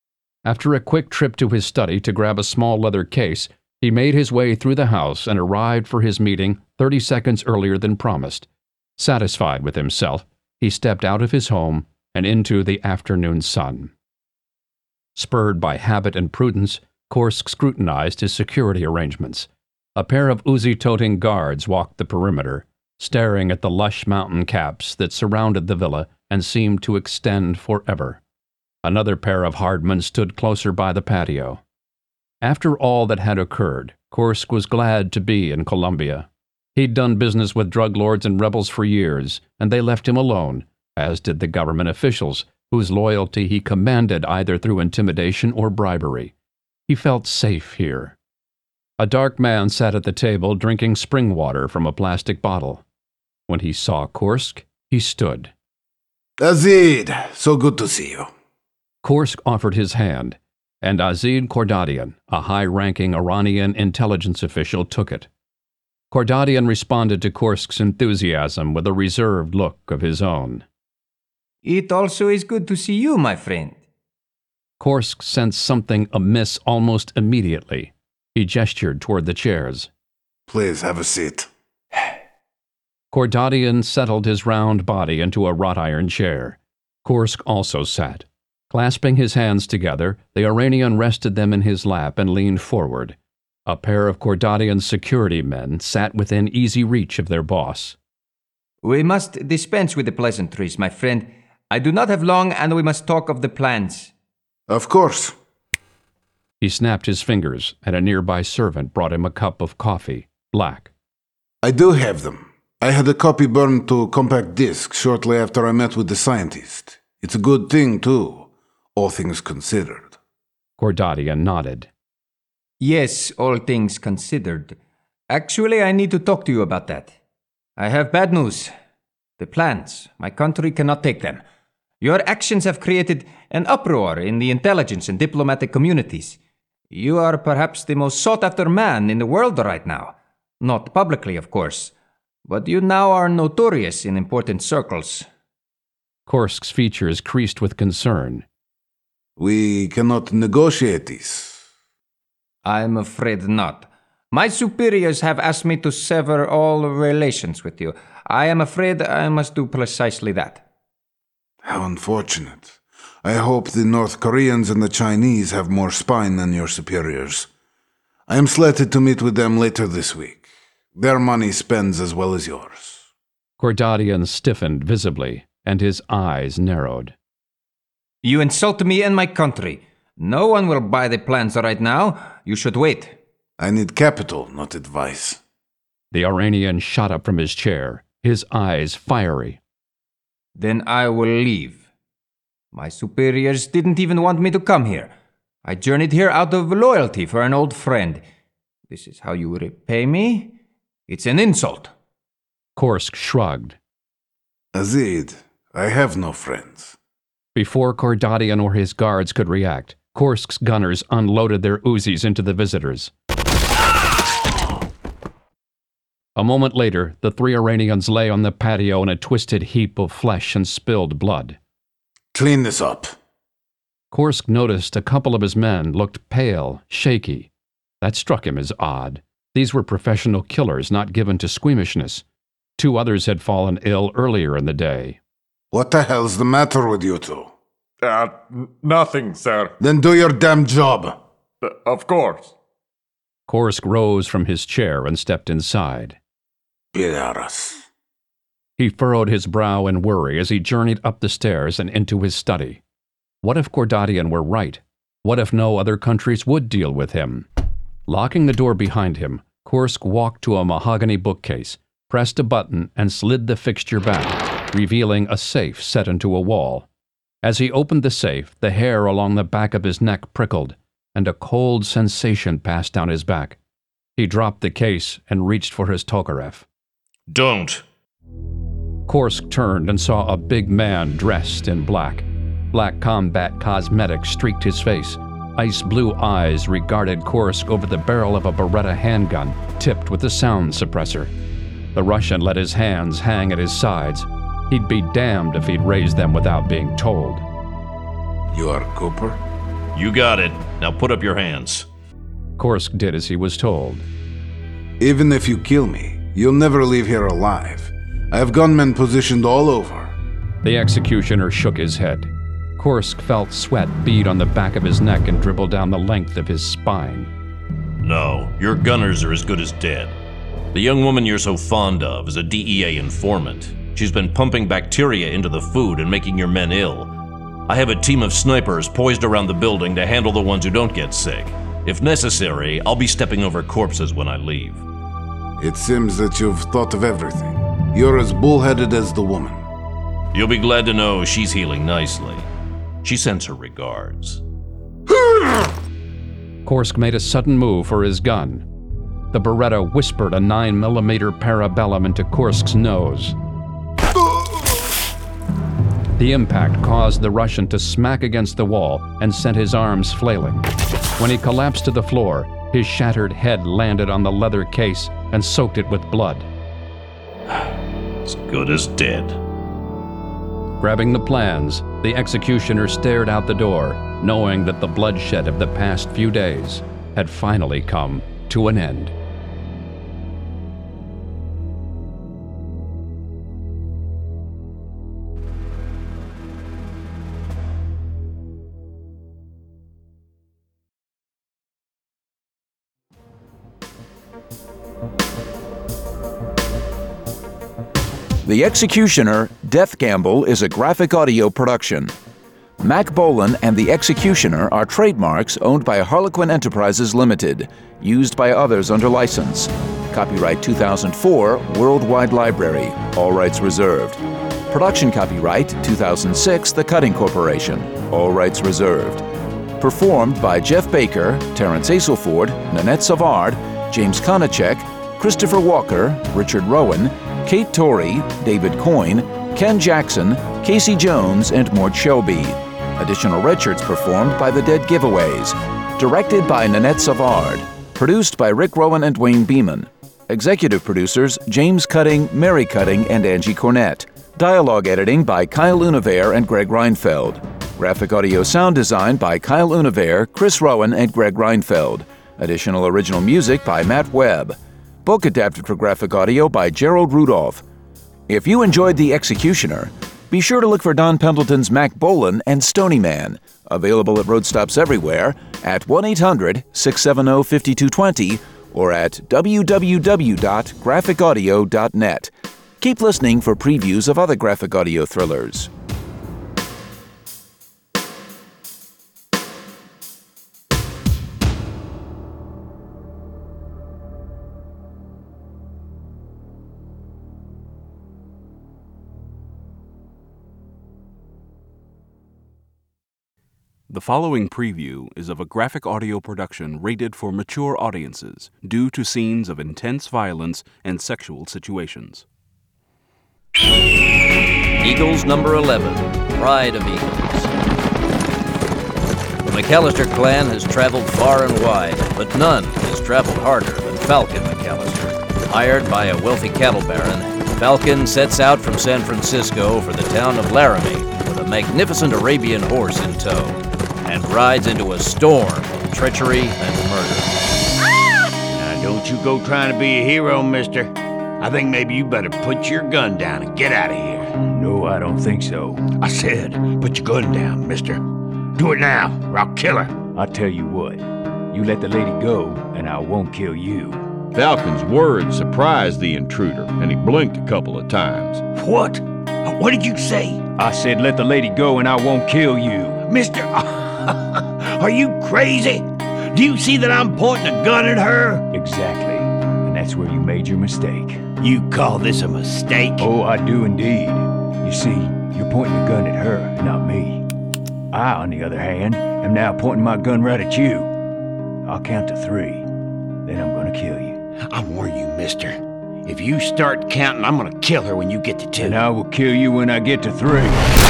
[SPEAKER 1] After a quick trip to his study to grab a small leather case, he made his way through the house and arrived for his meeting 30 seconds earlier than promised. Satisfied with himself, he stepped out of his home and into the afternoon sun. Spurred by habit and prudence, Kursk scrutinized his security arrangements. A pair of Uzi-toting guards walked the perimeter, staring at the lush mountain caps that surrounded the villa and seemed to extend forever. Another pair of hardmen stood closer by the patio. After all that had occurred, Kursk was glad to be in Colombia. He'd done business with drug lords and rebels for years, and they left him alone, as did the government officials, whose loyalty he commanded either through intimidation or bribery. He felt safe here. A dark man sat at the table drinking spring water from a plastic bottle. When he saw Kursk, he stood.
[SPEAKER 11] Azid, so good to see you.
[SPEAKER 1] Kursk offered his hand, and Azid Kordadian, a high-ranking Iranian intelligence official, took it. Kordadian responded to Kursk's enthusiasm with a reserved look of his own.
[SPEAKER 12] It also is good to see you, my friend.
[SPEAKER 1] Kursk sensed something amiss almost immediately. He gestured toward the chairs.
[SPEAKER 11] Please have a seat.
[SPEAKER 1] Kordadian settled his round body into a wrought iron chair. Kursk also sat. Clasping his hands together, the Iranian rested them in his lap and leaned forward. A pair of Kordadian's security men sat within easy reach of their boss.
[SPEAKER 12] We must dispense with the pleasantries, my friend. I do not have long, and we must talk of the plans.
[SPEAKER 11] Of course.
[SPEAKER 1] He snapped his fingers, and a nearby servant brought him a cup of coffee, black.
[SPEAKER 11] I do have them. I had a copy burned to compact disc shortly after I met with the scientist. It's a good thing, too, all things considered.
[SPEAKER 1] Kordatian nodded.
[SPEAKER 12] Yes, all things considered. Actually, I need to talk to you about that. I have bad news. The plans, my country cannot take them. Your actions have created an uproar in the intelligence and diplomatic communities. You are perhaps the most sought-after man in the world right now. Not publicly, of course, but you now are notorious in important circles.
[SPEAKER 1] Kursk's features creased with concern.
[SPEAKER 11] We cannot negotiate this.
[SPEAKER 12] I'm afraid not. My superiors have asked me to sever all relations with you. I am afraid I must do precisely that.
[SPEAKER 11] How unfortunate. I hope the North Koreans and the Chinese have more spine than your superiors. I am slated to meet with them later this week. Their money spends as well as yours.
[SPEAKER 1] Kordatian stiffened visibly, and his eyes narrowed.
[SPEAKER 12] You insult me and my country. No one will buy the plans right now. You should wait.
[SPEAKER 11] I need capital, not advice.
[SPEAKER 1] The Iranian shot up from his chair, his eyes fiery.
[SPEAKER 12] Then I will leave. My superiors didn't even want me to come here. I journeyed here out of loyalty for an old friend. This is how you repay me? It's an insult.
[SPEAKER 1] Kursk shrugged.
[SPEAKER 11] Azid, I have no friends.
[SPEAKER 1] Before Kordatian or his guards could react, Kursk's gunners unloaded their Uzis into the visitors. A moment later, the three Iranians lay on the patio in a twisted heap of flesh and spilled blood.
[SPEAKER 11] Clean this up.
[SPEAKER 1] Kursk noticed a couple of his men looked pale, shaky. That struck him as odd. These were professional killers not given to squeamishness. 2 others had fallen ill earlier in the day.
[SPEAKER 11] What the hell's the matter with you two?
[SPEAKER 9] Nothing, sir.
[SPEAKER 11] Then do your damn job.
[SPEAKER 9] Of course.
[SPEAKER 1] Kursk rose from his chair and stepped inside.
[SPEAKER 11] Pilaras.
[SPEAKER 1] He furrowed his brow in worry as he journeyed up the stairs and into his study. What if Kordatian were right? What if no other countries would deal with him? Locking the door behind him, Kursk walked to a mahogany bookcase, pressed a button, and slid the fixture back, revealing a safe set into a wall. As he opened the safe, the hair along the back of his neck prickled, and a cold sensation passed down his back. He dropped the case and reached for his Tokarev.
[SPEAKER 8] Don't!
[SPEAKER 1] Kursk turned and saw a big man dressed in black. Black combat cosmetics streaked his face. Ice blue eyes regarded Kursk over the barrel of a Beretta handgun, tipped with a sound suppressor. The Russian let his hands hang at his sides. He'd be damned if he'd raise them without being told.
[SPEAKER 11] You are Cooper?
[SPEAKER 8] You got it. Now put up your hands.
[SPEAKER 1] Kursk did as he was told.
[SPEAKER 11] Even if you kill me, you'll never leave here alive. I have gunmen positioned all over.
[SPEAKER 1] The executioner shook his head. Kursk felt sweat bead on the back of his neck and dribble down the length of his spine.
[SPEAKER 8] No, your gunners are as good as dead. The young woman you're so fond of is a DEA informant. She's been pumping bacteria into the food and making your men ill. I have a team of snipers poised around the building to handle the ones who don't get sick. If necessary, I'll be stepping over corpses when I leave.
[SPEAKER 11] It seems that you've thought of everything. You're as bullheaded as the woman.
[SPEAKER 8] You'll be glad to know she's healing nicely. She sends her regards.
[SPEAKER 1] Kursk made a sudden move for his gun. The Beretta whispered a 9mm parabellum into Kursk's nose. The impact caused the Russian to smack against the wall and sent his arms flailing. When he collapsed to the floor, his shattered head landed on the leather case and soaked it with blood.
[SPEAKER 8] As good as dead.
[SPEAKER 1] Grabbing the plans, the executioner stared out the door, knowing that the bloodshed of the past few days had finally come to an end.
[SPEAKER 13] The Executioner, Death Gamble is a graphic audio production. Mac Bolan and the Executioner are trademarks owned by Harlequin Enterprises Limited, used by others under license. Copyright 2004, Worldwide Library, all rights reserved. Production copyright 2006, The Cutting Corporation, all rights reserved. Performed by Jeff Baker, Terrence Aselford, Nanette Savard, James Konachek, Christopher Walker, Richard Rowan, Kate Torrey, David Coyne, Ken Jackson, Casey Jones, and Mort Shelby. Additional redshirts performed by the Dead Giveaways. Directed by Nanette Savard. Produced by Rick Rowan and Wayne Beeman. Executive producers James Cutting, Mary Cutting, and Angie Cornett. Dialogue editing by Kyle Univere and Greg Reinfeld. Graphic audio sound design by Kyle Univere, Chris Rowan, and Greg Reinfeld. Additional original music by Matt Webb. Book adapted for graphic audio by Gerald Rudolph. If you enjoyed The Executioner, be sure to look for Don Pendleton's Mac Bolan and Stony Man, available at road stops everywhere at 1-800-670-5220 or at www.graphicaudio.net. Keep listening for previews of other graphic audio thrillers.
[SPEAKER 14] The following preview is of a graphic audio production rated for mature audiences due to scenes of intense violence and sexual situations.
[SPEAKER 4] Eagles number 11, Pride of Eagles. The McAllister clan has traveled far and wide, but none has traveled harder than Falcon McAllister. Hired by a wealthy cattle baron, Falcon sets out from San Francisco for the town of Laramie with a magnificent Arabian horse in tow, and rides into a storm of treachery and murder.
[SPEAKER 2] Now, don't you go trying to be a hero, mister. I think maybe you better put your gun down and get out of here.
[SPEAKER 15] No, I don't think so.
[SPEAKER 2] I said, put your gun down, mister. Do it now, or I'll kill her.
[SPEAKER 15] I'll tell you what. You let the lady go, and I won't kill you.
[SPEAKER 16] Falcon's words surprised the intruder, and he blinked a couple of times.
[SPEAKER 2] What? What did you say?
[SPEAKER 15] I said let the lady go, and I won't kill you.
[SPEAKER 2] Mister, are you crazy? Do you see that I'm pointing a gun at her?
[SPEAKER 15] Exactly. And that's where you made your mistake.
[SPEAKER 2] You call this a mistake?
[SPEAKER 15] Oh, I do indeed. You see, you're pointing a gun at her, not me. I, on the other hand, am now pointing my gun right at you. I'll count to 3. Then I'm gonna kill you.
[SPEAKER 2] I warn you, mister. If you start counting, I'm gonna kill her when you get to 2.
[SPEAKER 15] And I will kill you when I get to 3.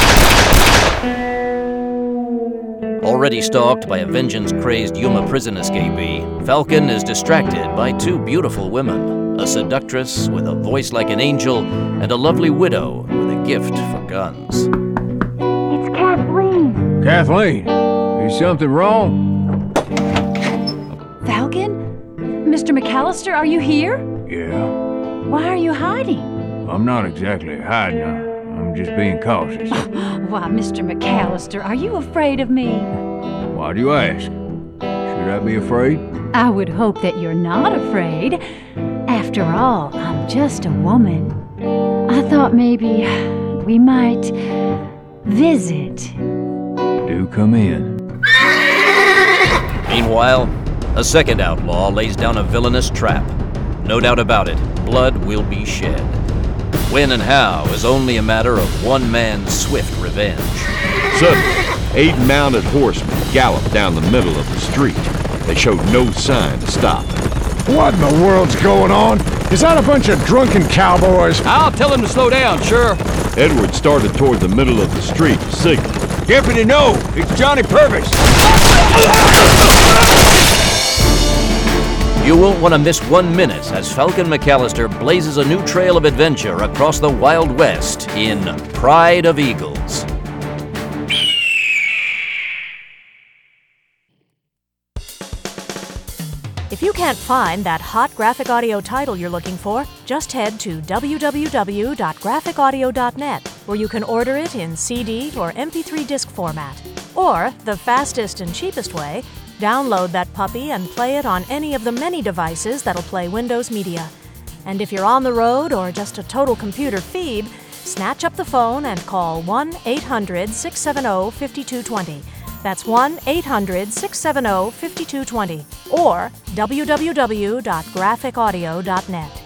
[SPEAKER 4] Already stalked by a vengeance-crazed Yuma prison escapee, Falcon is distracted by 2 beautiful women, a seductress with a voice like an angel and a lovely widow with a gift for guns.
[SPEAKER 17] It's Kathleen.
[SPEAKER 15] Kathleen, is something wrong?
[SPEAKER 17] Falcon? Mr. McAllister, are you here?
[SPEAKER 15] Yeah.
[SPEAKER 17] Why are you hiding?
[SPEAKER 15] I'm not exactly hiding. I'm just being cautious.
[SPEAKER 17] Why, Mr. McAllister, are you afraid of me?
[SPEAKER 15] Why do you ask? Should I be afraid?
[SPEAKER 17] I would hope that you're not afraid. After all, I'm just a woman. I thought maybe we might visit.
[SPEAKER 15] Do come in.
[SPEAKER 4] Meanwhile, a second outlaw lays down a villainous trap. No doubt about it, blood will be shed. When and how is only a matter of one man's swift revenge.
[SPEAKER 16] Suddenly, 8 mounted horsemen galloped down the middle of the street. They showed no sign to stop.
[SPEAKER 9] What in the world's going on? Is that a bunch of drunken cowboys?
[SPEAKER 10] I'll tell them to slow down, sure.
[SPEAKER 16] Edward started toward the middle of the street to signal.
[SPEAKER 15] Deputy, no! It's Johnny Purvis!
[SPEAKER 4] You won't want to miss 1 minute as Falcon McAllister blazes a new trail of adventure across the Wild West in Pride of Eagles.
[SPEAKER 18] If you can't find that hot graphic audio title you're looking for, just head to www.graphicaudio.net, where you can order it in CD or MP3 disc format. Or, the fastest and cheapest way, download that puppy and play it on any of the many devices that'll play Windows Media. And if you're on the road or just a total computer phoebe, snatch up the phone and call 1-800-670-5220. That's 1-800-670-5220 or www.graphicaudio.net.